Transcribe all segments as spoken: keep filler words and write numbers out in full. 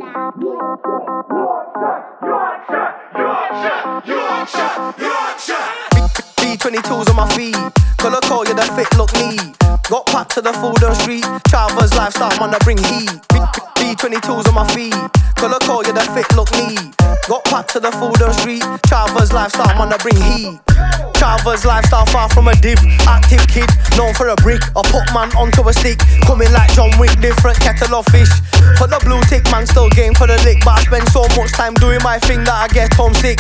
B twenty-twos on my feet, colour code, yeah, the fit look neat. Got packed to the Fulham Street, Chavez lifestyle, man, I bring heat. B twenty-twos on my feet, colour code, yeah, the fit look neat. Got packed to the Fulham Street, Chavez lifestyle, man, I bring heat. Chavez lifestyle, far from a div, active kid, known for a brick. I put man onto a stick, coming like John Wick, different kettle of fish. For the blue tick, man, still game for the lick, but I spend so much time doing my thing that I get homesick.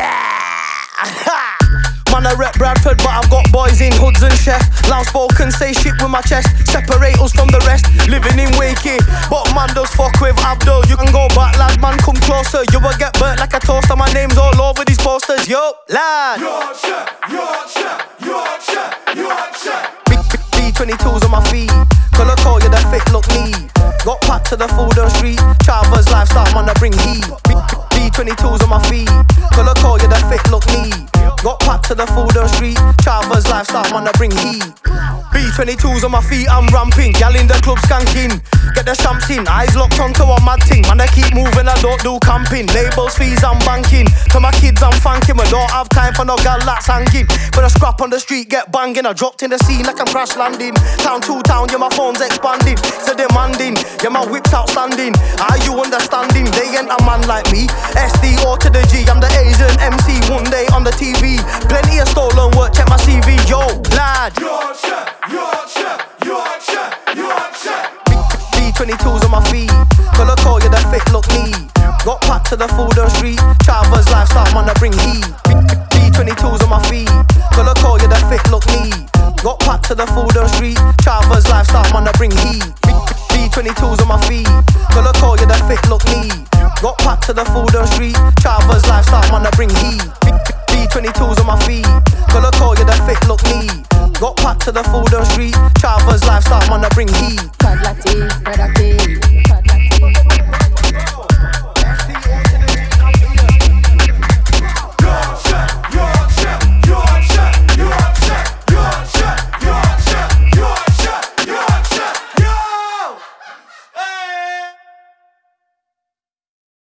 Man, I rep Bradford, but I've got boys in hoods and chef. Loud spoken, say shit with my chest. Separate us from the rest, living in Wakey. But man does fuck with Abdul. You can go back, lad, man, come closer. You will get burnt like a toaster. My name's all over these posters, yo, lad. Yorkshire, Yorkshire, Yorkshire, Yorkshire. B twenty-twos on my feet, colour code, yeah, the fit look neat. Got packed to the Fulham Street, Chavez lifestyle, man, I bring heat. B twenty-twos on my feet, colour code, yeah, the fit look neat. Got packed to the Fulham Street, Chavez lifestyle, man, I bring heat. B twenty-twos on my feet, I'm ramping. Gal in the club skanking. Get the champs in, eyes locked onto a mad thing. Man, I keep moving, I don't do camping. Labels, fees, I'm banking. To my kids, I'm thanking. I don't have time for no gal that's hanging. But a scrap on the street, get banging. I dropped in the scene like I'm crash landing. Town to town, yeah, my phone's expanding. So demanding, yeah, my whip's outstanding. Are you understanding? They ain't a man like me. S D O to the G, I'm the Asian M C. One day on the T V. Plenty of stolen work, check my C V, yo, lad. Yorkshire, Yorkshire, Yorkshire, Yorkshire. B twenty-twos on my feet, colour code, yeah, the fit look neat. Got packed to the Fulham Street, Chavez lifestyle, man, I bring heat. B twenty-twos on my feet, colour code, yeah, the fit look neat. Got packed to the Fulham Street, Chavez lifestyle, man, I bring heat. B twenty-twos on my feet, colour code, yeah, the fit look neat. Got packed to the Fulham Street, Chavez lifestyle, man, I bring heat. B twenty-twos on my feet, colour code, yeah, the fit look neat. Got packed to the Fulham Street, Chavez lifestyle, man, I bring heat. Quadlatic, productive.